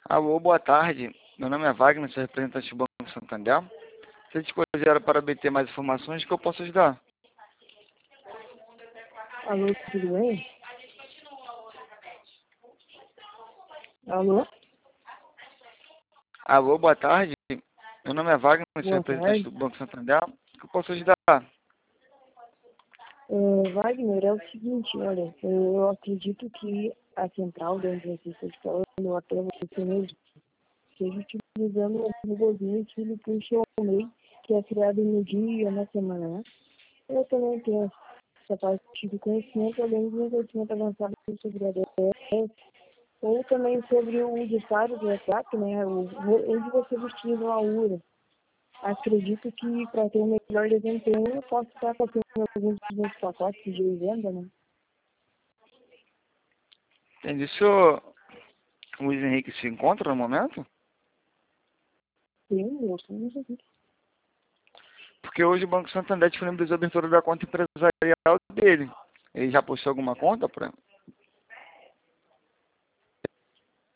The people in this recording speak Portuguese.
Alô, boa tarde. Meu nome é Wagner, sou representante do Banco Santander. Se dispuser para obter mais informações, que eu posso ajudar? Alô, tudo bem? Alô? Alô, boa tarde. Meu nome é Wagner, sou Boa representante do tarde. Banco Santander. Que eu posso ajudar? Wagner, é o seguinte, olha, eu acredito que a central da onde você está falando, ou até você mesmo, esteja utilizando um robozinho que ele puxa o MEI, que é criado no dia, na semana, né? Eu também tenho essa parte de conhecimento, além de um conhecimento avançado sobre a ADS, ou também sobre o usuário do WhatsApp, né? Onde você utiliza a URA. Acredito que para ter um melhor desempenho, eu posso estar fazendo alguns dos meus pacotes de venda, né? Entendi. O senhor Luiz Henrique se encontra no momento? Sim, eu sou isso aqui. Porque hoje o Banco Santander disponibilizou a abertura da conta empresarial dele. Ele já postou alguma conta